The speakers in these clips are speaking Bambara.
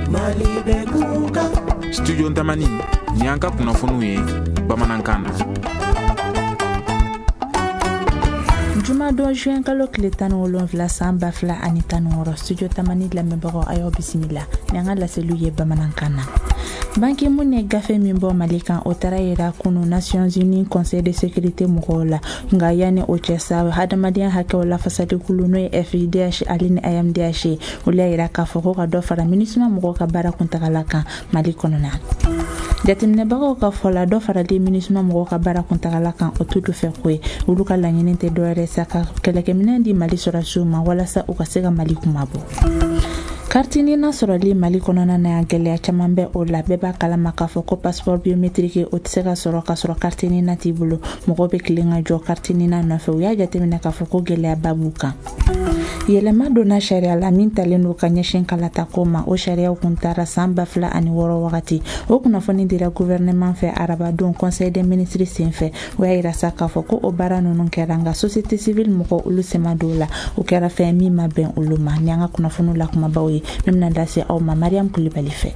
Studio Ntamani ni an ka kunnafoniw ye bamanankan na. Juma don juin kalo tile 17 san 2016 Studio Tamani lamɛnbagaw ayo bisimila ni an ka laseliw ye bamanankan na. Banki mun ye gafe min bɔ Mali kan o taara yira kunu Nations Unies Conseil de Sécurité mɔgɔw la nka yanni o cɛ sa hadamadenya hakɛw lafasali kulu n'o ye FIDH ale ni AMDH olu y'a yira k'a fɔ ko ka dɔ fara MINUSMA mɔgɔw ka baara kuntagala kan Mali kɔnɔna. Jateminɛbagaw ka fɔ la dɔ farali MINUSMA mɔgɔw ka baara kuntagala kan o t'olu fɛ ko ye olu ka laɲini tɛ dɔwɛrɛ sa ka kɛlɛkɛminɛn di Mali sɔrɔsiw ma walasa u ka se ka Mali kumabɔ. Kartini na sɔrɔli Mali kɔnɔna na ya gɛlɛya caman bɛ o la bɛɛ b'a kalama k'a fɔ ko passeport biométrique o tɛ se ka sɔrɔ ka sɔrɔ kartini na t'i bolo mɔgɔ bɛ kilen ka jɔ kartini na nɔfɛ u y'a jateminɛ k'a fɔ ko gɛlɛyaba b'u kan. Yɛlɛma donna sariya la min talen don ka ɲɛsin kalatako ma o sariyaw kun taara san 2006 wagati o kunnafoni dira gouvernement fɛ arabadon Conseil des ministres senfɛ o y'a yira sa k'a fɔ ko o baara ninnu kɛra nka société civile mɔgɔ olu sema dɔw la o kɛra fɛn min ma bɛn olu ma ni an ka kunnafoniw la kumabaw ye min bɛna lase aw ma Mariam Kulibali fɛ.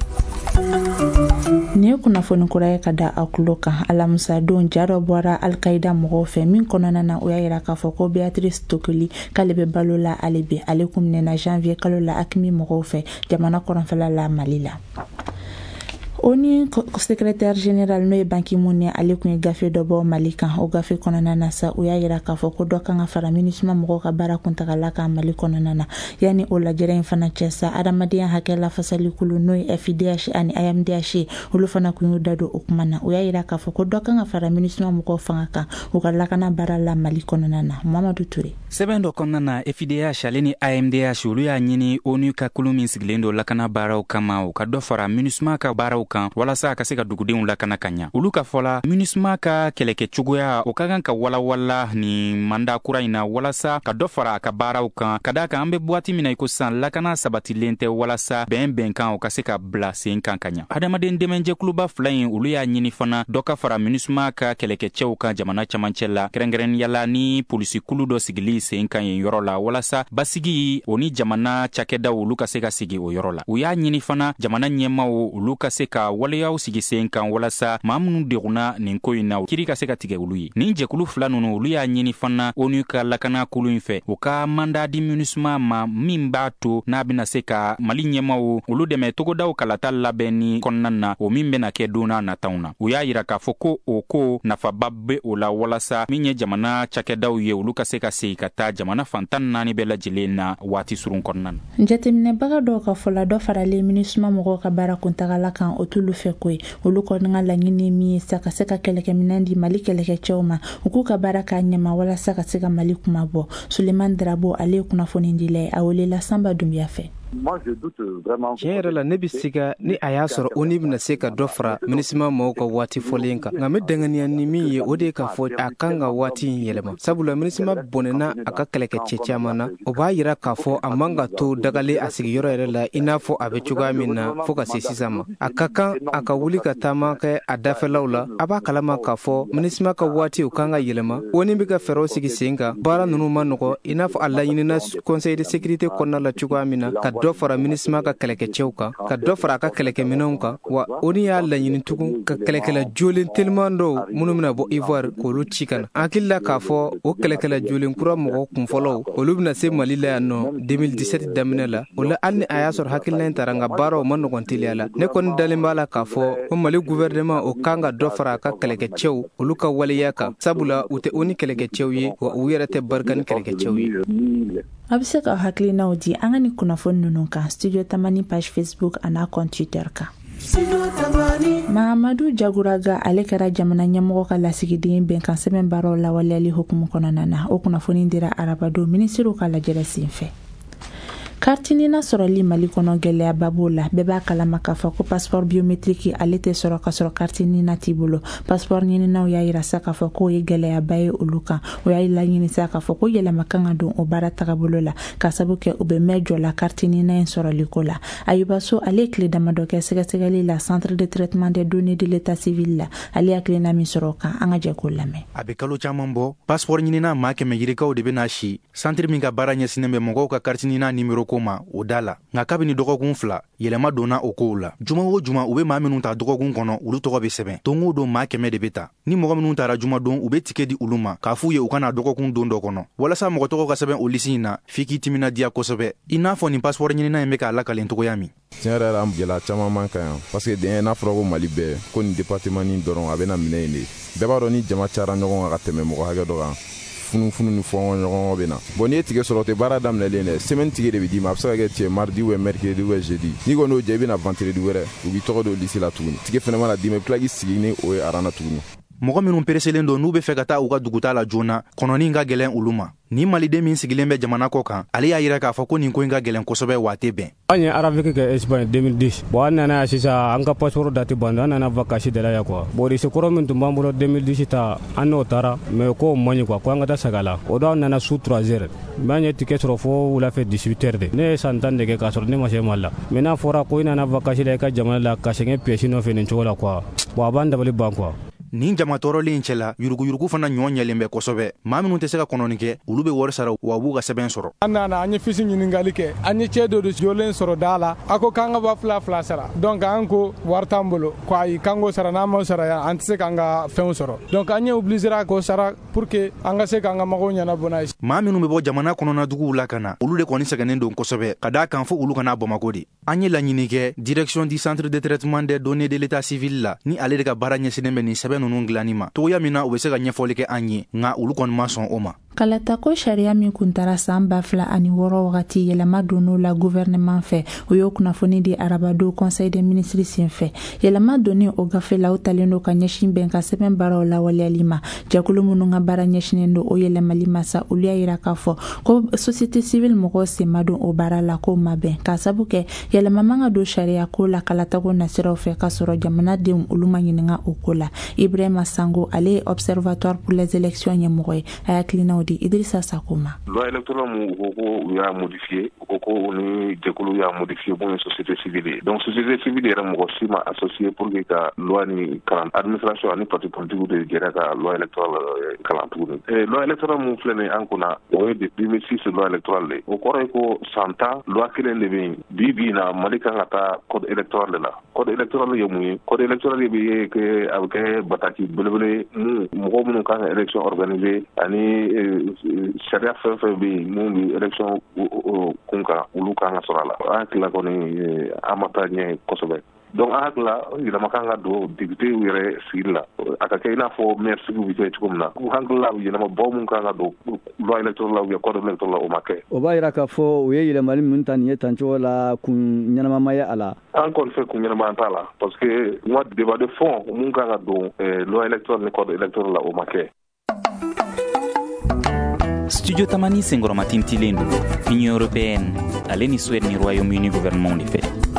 Ni ye kunnafoni kura ye ka da aw tulo kan Alamusa don jaro bɔra Al-Qaida mɔgɔw fɛ min kɔnɔna na o y'a yira k'a fɔ ko Beatrice Tokoli k'ale bɛ balo la ale bɛ ale kun minɛna janvier kalo la Akimi mɔgɔw fɛ jamana kɔrɔnfɛla la Mali la. ONU secrétaire général n'o ye Ban Ki-moon ye ale kun ye gafe dɔ bɔ Mali kan o gafe kɔnɔna na sa o y'a yira k'a fɔ ko dɔ kan ka fara MINUSMA mɔgɔw ka baara kuntagala kan Mali kɔnɔna na yanni o lajɛrɛ in fana cɛ sa adamadenya hakɛ lafasali kulu n'o ye FIDH ani AMDH olu fana kun y'u da don o kuma na o y'a yira k'a fɔ ko dɔ kan ka fara MINUSMA mɔgɔw fanga kan u ka lakana baara la Mali kɔnɔna na Mamadu Touré. Sɛbɛn dɔ kɔnɔna na FIDH ale ni AMDH olu y'a ɲini ONU ka kulu min sigilen don lakana baaraw kama u ka dɔ fara MINUSMA ka baaraw kan walasa a ka se ka dugudenw lakana ka ɲa. Olu ka fɔla MINUSMA ka kɛlɛkɛ cogoya o ka kan ka walawala ni manda kura in na walasa ka dɔ fara a ka baaraw kan ka da kan an bɛ waati min na iko san lakana sabatilen tɛ walasa bɛnkan o ka se ka bila sen kan ka ɲa. Adamaden dɛmɛjɛkuluba fila in olu y'a ɲini fana dɔ ka fara MINUSMA ka kɛlɛkɛcɛw kan jamana camancɛ la kɛrɛnkɛrɛnniyala ni polisi kulu dɔ sigili sen kan yen yɔrɔ la walasa basigi o ni jamana cakɛdaw olu ka se ka sigi o yɔrɔ la. U y'a ɲini fana jamana ɲɛmaw olu ka se ka waleyaw sigi sen kan walasa maa minnu deguna nin ko in na kiri ka se ka tigɛ olu ye. Nin jɛkulu fila ninnu olu y'a ɲini fana ONU ka lakana kulu in fɛ u ka manda di MINUSMA ma min b'a to n'a bɛna se ka Mali ɲɛmaw olu dɛmɛ togodaw kalata labɛn ni kɔnɔna na o min bɛna kɛ donna nataw na. U y'a yira k'a fɔ ko o ko nafaba bɛ o la walasa min ye jamana cakɛdaw ye olu ka se ka segin ka taa jamana fantan 4 bɛɛ lajɛlen na waati surun kɔnɔna na. Jateminɛbaga dɔw ka fɔla dɔ faralen MINUSMA mɔgɔw ka baara kuntagala kan o t'olu fɛ ko ye olu kɔni ka laɲini min ye sa ka se ka kɛlɛkɛminɛn di Mali kɛlɛkɛcɛw ma u k'u ka baara k'a ɲɛma walasa ka se ka Mali kumabɔ. Suleiman Darabo ale ye kunnafoni dila ye a welela Samba Dumbuya fɛ. Tiɲɛ yɛrɛ la ne bɛ se ka ni a y'a sɔrɔ ONU bɛna se ka dɔ fara MINUSMA mɔgɔw ka waati fɔlen kan nka n bɛ danganiya ni min ye o de ye k'a fɔ a kan ka waati in yɛlɛma sabula MINUSMA bɔnɛna a ka kɛlɛkɛcɛ caman na o b'a yira k'a fɔ a man ka to dagalen a sigiyɔrɔ yɛrɛ la i n'a fɔ a bɛ cogoya min na fo ka se sisan ma a ka kan a ka wuli ka taama kɛ a dafɛlaw la a b'a kalama k'a fɔ MINUSMA ka waati o kan ka yɛlɛma ONU bɛ ka fɛɛrɛw sigi sen kan baara ninnu ma nɔgɔ i n'a fɔ a laɲinina Conseil de Sécurité kɔnɔna la cogoya min na ka dɔ fara MINUSMA ka kɛlɛkɛcɛw kan ka dɔ fara a ka kɛlɛkɛminɛnw kan wa ONU y'a laɲini tugun ka kɛlɛkɛla jolen teliman dɔw minnu bɛna bɔ Ivoire k'olu ci ka na an hakili la k'a fɔ o kɛlɛkɛla jolen kura mɔgɔw kunfɔlɔw olu bɛna se Mali la yan nɔ 2017 daminɛ la o la hali ni a y'a sɔrɔ hakilina in taara nka baaraw ma nɔgɔn teliya la ne kɔni dalen b'a la k'a fɔ ko Mali gouvernement o kan ka dɔ fara a ka kɛlɛkɛcɛw olu ka waleya kan sabula u tɛ ONU kɛlɛkɛcɛw ye wa u yɛrɛ tɛ barika ni kɛlɛkɛcɛw ye. A bɛ se ka hakilinaw di an ka ni kunnafoni ninnu kan Studio Tamani page Facebook n'a compte Twitter kan. Mahamadu Jaguraga ale kɛra jamana ɲɛmɔgɔ ka lasigiden bɛnkan sɛbɛn baaraw lawaleyali hukumu kɔnɔna na o kunnafoni dira arabadon ministeriw ka lajɛrɛ sen fɛ. Kartini na sɔrɔli Mali kɔnɔ gɛlɛyaba b'o la bɛɛ b'a kalama k'a fɔ ko passeport biométrique ale tɛ sɔrɔ ka sɔrɔ kartini na t'i bolo passeport ɲininaw y'a yira sa k'a fɔ k'o ye gɛlɛyaba ye olu kan o y'a laɲini sa k'a fɔ ko yɛlɛma kan ka don o baara tagabolo la ka sabu kɛ u bɛ mɛn jɔ la kartini na in sɔrɔli ko la Ayuba So ale ye tile damadɔ kɛ sɛgɛsɛgɛli la centre de traitement des données de l'état civil la ale hakilina min sɔrɔ o kan an ka jɛ k'o lamɛn. A bɛ kalo caman bɔ passeport ɲinina maa kɛmɛ yirikaw de bɛna si centre min ka baara ɲɛsinnen bɛ mɔgɔw ka kartini na nimero ko ma o da la nka kabini dɔgɔkun 2 yɛlɛma donna o kow la juma o juma u be maa minnu ta dɔgɔkun kɔnɔ olu tɔgɔ be sɛbɛn don o don maa 100 de be ta ni mɔgɔ minnu tara juma don u be tike di olu ma k'a f'u ye u kana dɔgɔkun don dɔ kɔnɔ walasa mɔgɔ tɔgɔ ka sɛbɛn o lisi in na f'i k'i timinadiya kosɛbɛ i n'a fɔ nin passeport ɲinina in be k'a lakalen togoya min. tiɲɛ yɛrɛ la an gɛlɛya caman man kan yan parce que den n'a fɔra ko Mali bɛɛ ko nin département nin dɔrɔn a bɛna minɛ yen de bɛɛ b'a dɔn ni jama cayara ɲɔgɔn kan ka tɛmɛ mɔgɔ hakɛ dɔ kan funufunu ni fɔngɔ ɲɔgɔn bɛ na bon n'i ye tigɛ sɔrɔ tɛ baara daminɛlen dɛ semaine tigɛ de bɛ d'i ma a bɛ se ka kɛ cɛ mardi ou mercredi ou jeudi n'i kɔni y'o jɛ i bɛna vendredi wɛrɛ u b'i tɔgɔ don lisi la tuguni tigɛ fɛnɛ mana d'i ma i bɛ tila k'i sigi ni o ye aran na tuguni. mɔgɔ minnu pereselen don n'u be fɛ ka taa u ka duguta la joona kɔnɔnin ka gɛlɛn olu ma ni maliden min sigilen bɛ jamana kɔ kan ale y'a yira k'a fɔ ko nin ko in ka gɛlɛn kosɛbɛ waa tɛ bɛn. an ye araviki kɛ Espagne 2010 bon an nana yan sisan an ka passeport date bande an nana vacances de la yan quoi bon lycée kɔrɔ min tun b'an bolo 2010 ta an n'o taara mais ko man ɲi quoi ko an ka taa Sagala o don an nana su 3 heures mais an ye ticket sɔrɔ fo wulafɛ 18 heures de ne ye san 10 de kɛ k'a sɔrɔ ne ma se Mali la mais n'a fɔra ko i nana vacances la i ka jamana la ka sɛgɛn pièce nɔfɛ nin cogo la quoi bon a b'an dabali ban quoi. nin jama tɔɔrɔlen cɛla yuruguyurugu fana ɲɔ ɲɛlen bɛ kosɛbɛ maa minnu tɛ se ka kɔnɔni kɛ olu be wari sara wa b'u ka sɛbɛn sɔrɔ. an nana an ye fisi ɲiningali kɛ an ye cɛ dɔ de jɔlen sɔrɔ da la a ko k'an ka ba fila sara donc an ko wari t'an bolo ko ayi k'an k'o sara n'an m'o sara yan an tɛ se k'an ka fɛnw sɔrɔ donc an ye obligera k'o sara pour que an ka se k'an ka mɔgɔw ɲɛnabɔ n'a ye. maa minnu be bɔ jamana kɔnɔna duguw la ka na olu de kɔni sɛgɛnnen don kosɛbɛ ka daa kan fo olu kana Bamako de. an ye laɲini kɛ direction du centre de traitement des données de l'état civil la ni ale de ka baara ɲɛsinnen bɛ nin sɛbɛn ninnu dilanni ma togoya min na u be se ka ɲɛfɔli kɛ an ye nka olu kɔni ma sɔn o ma. kalata ko sariya min kun tara san 2006 wagati yɛlɛma donn'o la gouvernement fɛ o y'o kunnafoni di arabado conseil des ministres sen fɛ yɛlɛma donni o gafe la o talen do ka ɲɛsin bɛn ka sɛbɛn baaraw lawaleyali ma jɛkulu minnu ka baara ɲɛsinen do o yɛlɛmali ma sa olu y'a yira k'a fɔ ko société civile mɔgɔw sen ma don o baara la k'o ma bɛn k'a sabu kɛ yɛlɛma man ka don sariya ko la kalatago nasiraw fɛ ka sɔrɔ jamanadenw olu ma ɲininka o ko la. Ibrahima Sango ale ye observatoire pour les élections ɲɛmɔgɔ ye a hakilinaw di Idrissa Sakoma. Loi électorale mu ko y'a modifié ko ni jɛkulu y'a modifié pour une société civile donc société civile yɛrɛ mɔgɔ si ma associé pour que ka loi ni kalan administration ani parti politique de gɛrɛ ka loi électorale kalan tuguni loi électorale mu filɛ nin an kunna o ye de 2006 loi électorale de o kɔrɔ ye ko san 10 loi kelen de bɛ yen bi na Mali kan ka taa code électoral de la code électoral ye mun ye code électoral ye bɛ kɛ a bɛ kɛ bataki belebele mɔgɔ minnu kan ka élection organiser ani sariya fɛn fɛn bɛ yen mun bɛ élection kun kan olu kan ka sɔrɔ a la an hakili la kɔni an ma taa ɲɛ kosɛbɛ donc an hakili la yɛlɛma kan ka don député yɛrɛ sigili la a ka kɛ i n'a fɔ maire sigiw bɛ kɛ cogo min na an hakili la yɛlɛma bɔ mun kan ka don loi électorale la ou bien code électoral la o ma kɛ. o b'a yira k'a fɔ u ye yɛlɛmali min ta nin ye tancogo la kun ɲɛnamama ye a la. an kɔni fɛ kun ɲɛnama t'a la parce que n ka débat de fond mun kan ka don loi électorale ni code électoral la o ma kɛ. Studio Tamani senkɔrɔma tintilen do Union européenne ale ni Suède ni Royaume-Uni gouvernement de fɛ.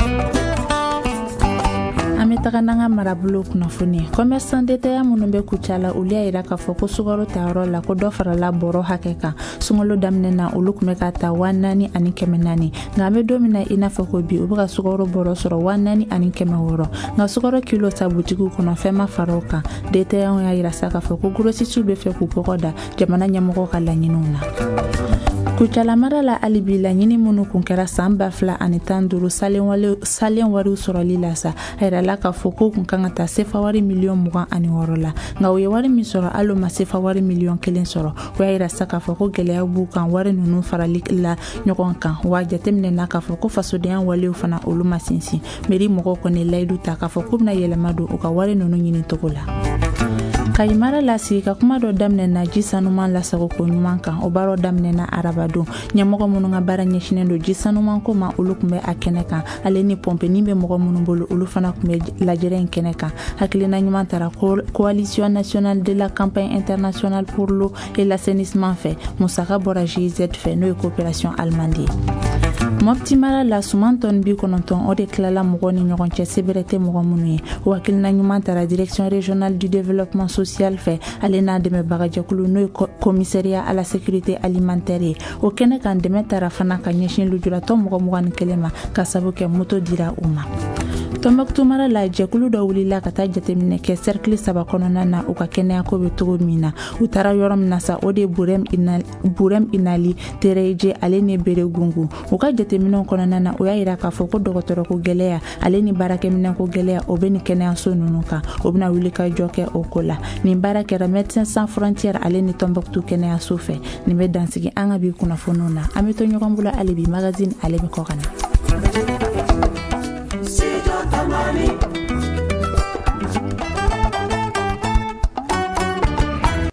an bɛ taga n'an ka marabolo kunnafoni commerçant détaillant minnu bɛ kuca la olu y'a yira k'a fɔ ko sukaro tayɔrɔ la ko dɔ farala bɔrɔ hakɛ kan sunkalo daminɛ na olu tun bɛ ka ta 4,400 ani 400 nka an bɛ don min na i n'a fɔ ko bi u bɛ ka sukaro bɔrɔ sɔrɔ 4,400 ani 600 nka sukaro kilo ta butigiw kɔnɔ fɛn ma fara o kan détaillant y'a yira sa k'a fɔ ko grossistes bɛ fɛ k'u kɔkɔ da jamana ɲɛmɔgɔw ka laɲiniw na. kucala mara la alibi laɲini minnu kun kɛra san 2015 salen wariw sɔrɔli la sa a yirala k'a fɔ ko kun kan ka taa sefa wari miliyɔn 26 la nka u ye wari min sɔrɔ hali ma sefa wari miliyɔn 1 sɔrɔ o y'a yira sa k'a fɔ ko gɛlɛya b'u kan wari ninnu farali la ɲɔgɔn kan wa jateminɛna k'a fɔ ko fasodenya walew fana olu ma sinsin meri mɔgɔw kɔni layidu ta k'a fɔ k'u bɛna yɛlɛma don u ka wari ninnu ɲini cogo la. Kayimara lasigi ka kuma dɔ daminɛna ji sanuman lasago ko ɲuman kan o baaraw daminɛna arabadon ɲɛmɔgɔ minnu ka baara ɲɛsinen don ji sanuman ko ma olu tun bɛ a kɛnɛ kan ale ni pɔmpeni bɛ mɔgɔ minnu bolo olu fana tun bɛ lajɛrɛ in kɛnɛ kan hakilina ɲuman tara coalition nationale de la campagne internationale pour l'eau et l'assainissement fɛ musaka bɔra GIZ fɛ n'o ye coopération allemande ye. Mopti mara la suman tɔn 90 o de tilala mɔgɔw ni ɲɔgɔn cɛ sebɛrɛ tɛ mɔgɔ minnu ye o hakilina ɲuman tara direction régionale du développement social fɛ ale n'a dɛmɛbaga jɛkulu n'o ye commissariat à la sécurité alimentaire ye o kɛnɛ kan dɛmɛ tara fana ka ɲɛsin lujuratɔ mɔgɔ 21 ma ka sabu kɛ moto dira u ma. Tombouctou mara la jɛkulu dɔ wulila ka taa jateminɛ kɛ cercle 3 kɔnɔna na u ka kɛnɛya ko bɛ cogo min na u taara yɔrɔ min na sa o de Burem Inali Tereje ale ni Bere Gungu u ka jateminɛw kɔnɔna na u y'a yira k'a fɔ ko dɔgɔtɔrɔ ko gɛlɛya ale ni baarakɛminɛn ko gɛlɛya o bɛ ni kɛnɛyaso ninnu kan o bɛna wuli ka jɔ kɛ o ko la nin baara kɛra Médecins Sans Frontières ale ni Tombouctou kɛnɛyaso fɛ nin bɛ dansigi an ka bi kunnafoniw na an bɛ to ɲɔgɔn bolo ale bi magazine ale bɛ kɔ kana